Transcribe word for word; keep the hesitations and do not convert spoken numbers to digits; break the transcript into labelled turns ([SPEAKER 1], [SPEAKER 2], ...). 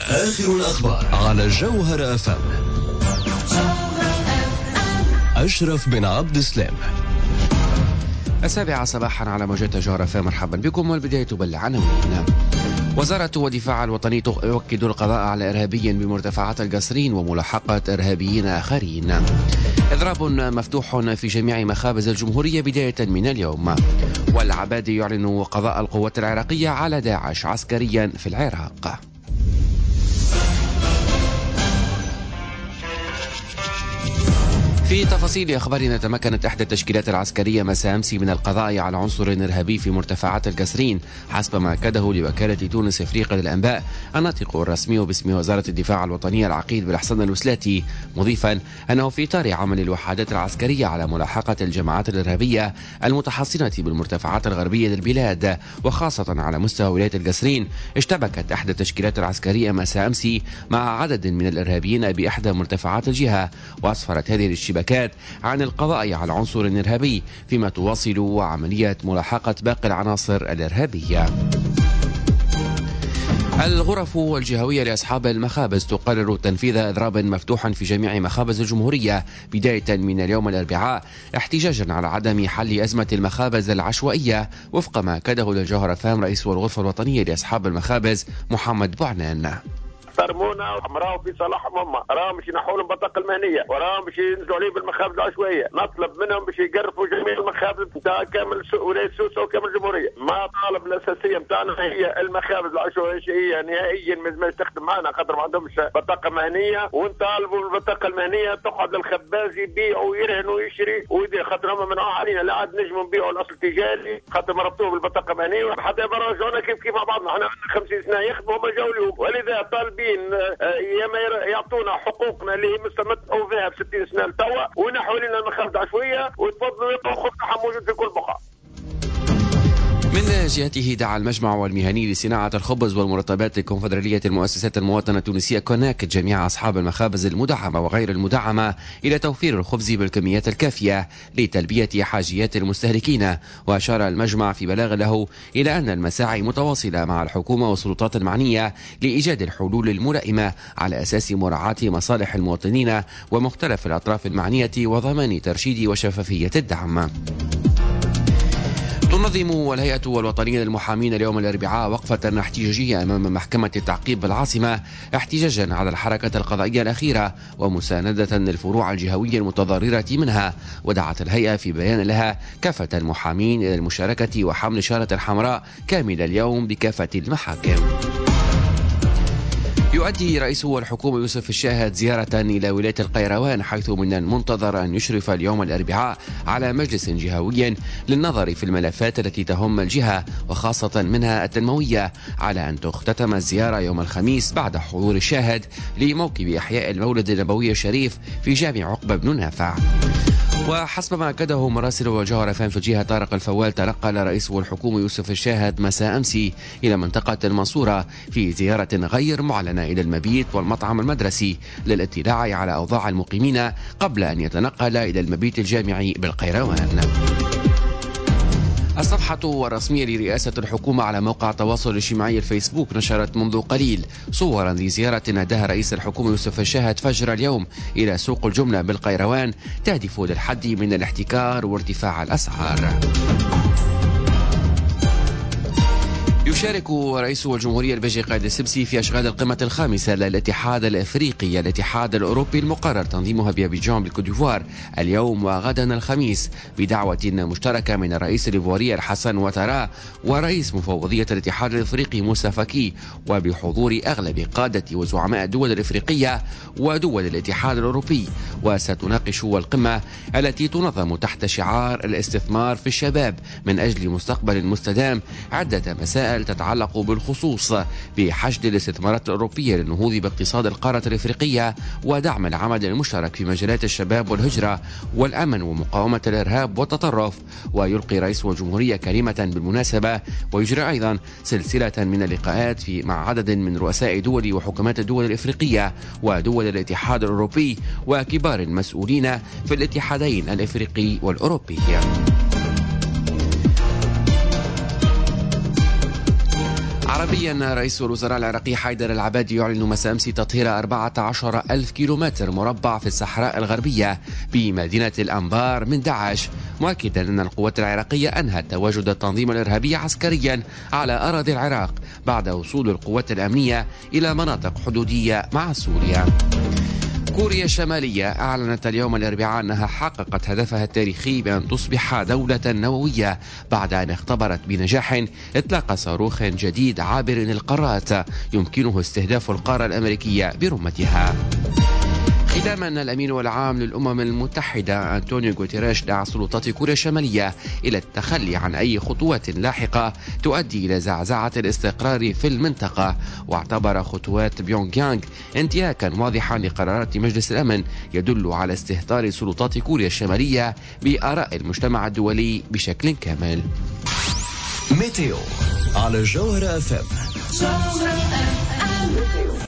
[SPEAKER 1] آخر الأخبار على جوهر أف أم. أشرف بن عبد السلام.
[SPEAKER 2] السابعة صباحا على موجات جوهر أف أم. مرحبا بكم، والبداية بالعناوين. وزارة الدفاع الوطني تؤكد القضاء على إرهابي بمرتفعات القصرين وملاحقة إرهابيين آخرين. إضراب مفتوح في جميع مخابز الجمهورية بداية من اليوم. والعبادي يعلن قضاء القوات العراقية على داعش عسكريا في العراق. في تفاصيل أخبارنا، تمكنت إحدى التشكيلات العسكرية مساء أمس من القضاء على عنصر إرهابي في مرتفعات القصرين حسب ما أكده لوكالة تونس إفريقيا للأنباء الناطق الرسمي باسم وزارة الدفاع الوطنية العقيد بالحسن الوسلاتي، مضيفا أنه في إطار عمل الوحدات العسكرية على ملاحقة الجماعات الإرهابية المتحصنة بالمرتفعات الغربية للبلاد وخاصة على مستوى ولاية القصرين، اشتبكت إحدى التشكيلات العسكرية مساء أمس مع عدد من الإرهابيين بإحدى مرتفعات الجهة، وأسفرت هذه الاشتباكات عن القضاء على عنصر إرهابي، فيما تواصل عملية ملاحقة باقي العناصر الإرهابية. الغرف الجهوية لأصحاب المخابز تقرر تنفيذ إضراب مفتوح في جميع مخابز الجمهورية بداية من اليوم الأربعاء احتجاجا على عدم حل أزمة المخابز العشوائية، وفق ما أكده للجوهر أف أم رئيس الغرفة الوطنية لأصحاب المخابز محمد بوعنان.
[SPEAKER 3] صرمونا وحمراء في صلاحهم هم، راهم باش ينحوا لهم البطاقه المهنيه، وراهم باش ينزلوا عليه بالمخابز العشوائيه، نطلب منهم باش يقرفوا جميع المخابز نتاع كامل ولايه سوسه وكامل الجمهوريه. ما طالب الاساسيه نتاعنا هي المخابز العشوائيه نهائيا ما تخدم معنا خاطر ما عندهمش بطاقه مهنيه، ونطالبوا بالبطاقه المهنيه تقعد للخباز يبيع ويرهن ويشري ويدير، خاطر هم من علينا لا عاد نجموا نبيعوا الاصل التجاري خاطر ما ربطوه بالبطاقه المهنيه، حتى يبرجونا كيف كيف مع بعضنا. احنا عندنا خمسين سنه يخدموا هم جاوا اليوم، ولذا طالبين يا يعطونا حقوقنا اللي مستمتعوا فيها ب ستين سنه لتوا، ونحوا لنا المخابز العشوائيه وتفضلوا يبقوا خطهم موجود في كل بقعه.
[SPEAKER 2] من جهته دعا المجمع والمهني لصناعة الخبز والمرطبات الكونفدرالية المؤسسات المواطنة التونسية كوناك جميع أصحاب المخابز المدعمة وغير المدعمة إلى توفير الخبز بالكميات الكافية لتلبية حاجيات المستهلكين. وأشار المجمع في بلاغ له إلى أن المساعي متواصلة مع الحكومة والسلطات المعنية لإيجاد الحلول الملائمة على أساس مراعاة مصالح المواطنين ومختلف الأطراف المعنية وضمان ترشيد وشفافية الدعم. تنظم الهيئة الوطنية للمحامين اليوم الأربعاء وقفة احتجاجية أمام محكمة التعقيب بالعاصمة احتجاجا على الحركة القضائية الأخيرة ومساندة للفروع الجهوية المتضررة منها. ودعت الهيئة في بيان لها كافة المحامين إلى المشاركة وحمل شارة حمراء كامل اليوم بكافة المحاكم. يؤدي رئيس الحكومة يوسف الشاهد زيارة إلى ولاية القيروان، حيث من المنتظر أن يشرف اليوم الأربعاء على مجلس جهوي للنظر في الملفات التي تهم الجهة وخاصة منها التنموية، على أن تختتم الزيارة يوم الخميس بعد حضور الشاهد لموكب إحياء المولد النبوي الشريف في جامع عقبة بن نافع. وحسب ما أكده مراسل وجوهر أف أم في الجهة طارق الفوال، تنقل رئيس الحكومة يوسف الشاهد مساء أمس إلى منطقة المنصورة في زيارة غير معلنة إلى المبيت والمطعم المدرسي للاطلاع على أوضاع المقيمين قبل أن يتنقل إلى المبيت الجامعي بالقيروان. الصفحة الرسمية لرئاسة الحكومة على موقع التواصل الاجتماعي الفيسبوك نشرت منذ قليل صورا لزيارة أداها رئيس الحكومة يوسف الشاهد فجر اليوم إلى سوق الجملة بالقيروان تهدف للحد من الاحتكار وارتفاع الأسعار. يشارك رئيس الجمهورية البيجي قائد السبسي في أشغال القمة الخامسة للاتحاد الأفريقي الاتحاد الأوروبي المقرر تنظيمها بأبيجان بالكوت ديفوار اليوم وغدا الخميس، بدعوة مشتركة من الرئيس الإيفواري الحسن وترا ورئيس مفوضية الاتحاد الأفريقي موسى فاكي، وبحضور أغلب قادة وزعماء الدول الأفريقية ودول الاتحاد الأوروبي. وستناقش القمة التي تنظم تحت شعار الاستثمار في الشباب من أجل مستقبل مستدام عدة مسائل تتعلق بالخصوص بحشد الاستثمارات الأوروبية للنهوض باقتصاد القارة الإفريقية ودعم العمل المشترك في مجالات الشباب والهجرة والأمن ومقاومة الإرهاب والتطرف. ويلقي رئيس الجمهورية كلمة بالمناسبة ويجري أيضا سلسلة من اللقاءات في مع عدد من رؤساء دول وحكومات الدول الإفريقية ودول الاتحاد الأوروبي وكبار المسؤولين في الاتحادين الإفريقي والأوروبي. عربيا، رئيس الوزراء العراقي حيدر العبادي يعلن مساء أمس تطهير أربعة عشر ألف كيلومتر مربع في الصحراء الغربية بمدينة الأنبار من داعش، مؤكدا أن القوات العراقية أنهت تواجد التنظيم الإرهابي عسكريا على أراضي العراق بعد وصول القوات الأمنية إلى مناطق حدودية مع سوريا. كوريا الشمالية أعلنت اليوم الأربعاء أنها حققت هدفها التاريخي بأن تصبح دولة نووية بعد أن اختبرت بنجاح إطلاق صاروخ جديد عابر للقارات يمكنه استهداف القارة الأمريكية برمتها. ختاما، الأمين العام للأمم المتحدة أنطونيو غوتيريش دعا سلطات كوريا الشمالية إلى التخلي عن أي خطوات لاحقة تؤدي إلى زعزعة الاستقرار في المنطقة، واعتبر خطوات بيونغ يانغ انتهاكا واضحا لقرارات مجلس الأمن يدل على استهتار سلطات كوريا الشمالية بآراء المجتمع الدولي بشكل كامل.
[SPEAKER 1] ميتيو على جوهرة أف أم.